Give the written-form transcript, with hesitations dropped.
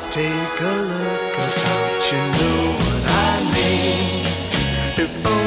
Take a look about, you know what I mean. If